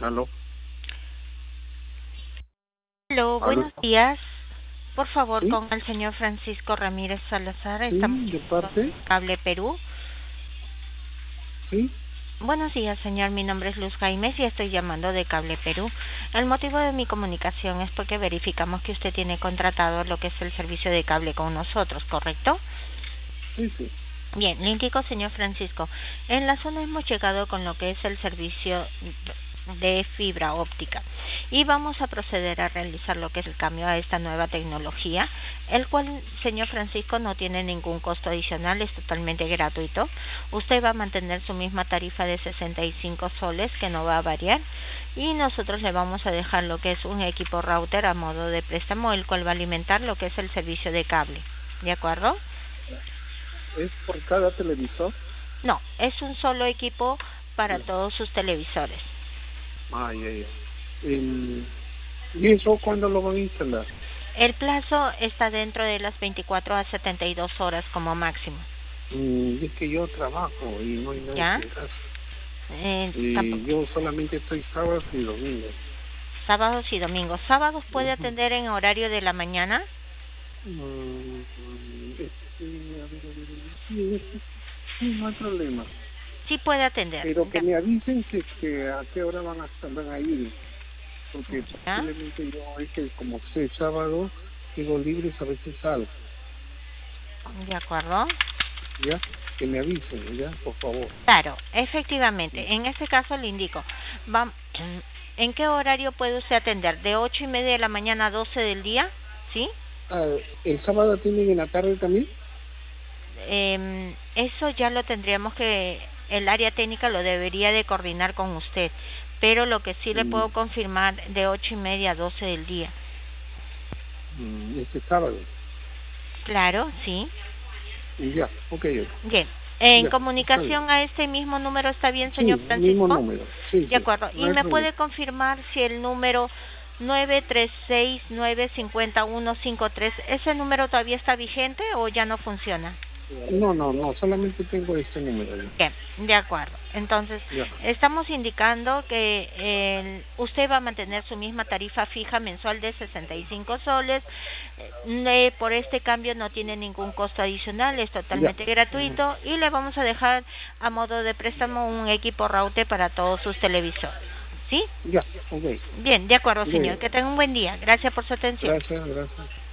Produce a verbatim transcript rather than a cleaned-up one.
Aló, Aló, aló. buenos días. Por favor, ¿Sí? con el señor Francisco Ramírez Salazar. Estamos ¿Sí? ¿De en parte? Cable Perú. ¿Sí? Buenos días, señor. Mi nombre es Luz Jaimes y estoy llamando de Cable Perú. El motivo de mi comunicación es porque verificamos que usted tiene contratado lo que es el servicio de cable con nosotros, ¿correcto? Sí, sí. Bien, le indico, señor Francisco, en la zona hemos llegado con lo que es el servicio de fibra óptica y vamos a proceder a realizar lo que es el cambio a esta nueva tecnología, el cual, señor Francisco, no tiene ningún costo adicional, es totalmente gratuito. Usted va a mantener su misma tarifa de sesenta y cinco soles, que no va a variar, y nosotros le vamos a dejar lo que es un equipo router a modo de préstamo, el cual va a alimentar lo que es el servicio de cable. ¿De acuerdo? ¿Es por cada televisor? No, es un solo equipo para Sí. todos sus televisores. Ay, ay, ay. El... ¿Y eso cuándo lo van a instalar? El plazo está dentro de las veinticuatro a setenta y dos horas como máximo. Mm, es que yo trabajo y no hay nadie ¿Ya? en casa. Eh, Y tampoco. yo solamente estoy sábados y domingos. Sábados y domingos. ¿Sábados puede Ujú. atender en horario de la mañana? Mm, mm, este, a ver, a ver, a ver. Sí, este, sí, no hay problema. Sí puede atender. Pero que Ya. me avisen que, que a qué hora van a, van a ir. Porque ¿Ya? posiblemente yo es que como sé sábado tengo libres, a veces salgo, ¿De acuerdo? ya, que me avisen, ya, por favor. Claro, efectivamente. En este caso le indico. Va, ¿en qué horario puede usted atender? ¿De ocho y media de la mañana a doce del día? ¿Sí? Ah, ¿el sábado tienen en la tarde también? Eh, eso ya lo tendríamos que, el área técnica lo debería de coordinar con usted, pero lo que sí le Mm, puedo confirmar de ocho y media a doce del día. mm, este sábado, Claro, sí. ya, ok, Bien. En ya, está bien. comunicación a este mismo número está bien, Sí, señor mismo Francisco. número, sí, De sí, acuerdo. no ¿Y hay me problema. puede confirmar si el número nueve tres seis nueve cinco uno cinco tres, ese número todavía está vigente o ya no funciona? No, no, no, solamente tengo este número ya. Bien, de acuerdo. Entonces, Ya. estamos indicando que eh, usted va a mantener su misma tarifa fija mensual de sesenta y cinco soles. Eh, por este cambio no tiene ningún costo adicional, es Ya, totalmente mm, gratuito y le vamos a dejar a modo de préstamo un equipo router para todos sus televisores. ¿Sí? ya, ok, Bien, de acuerdo, ok, señor. Que tenga un buen día. Gracias por su atención. gracias, gracias.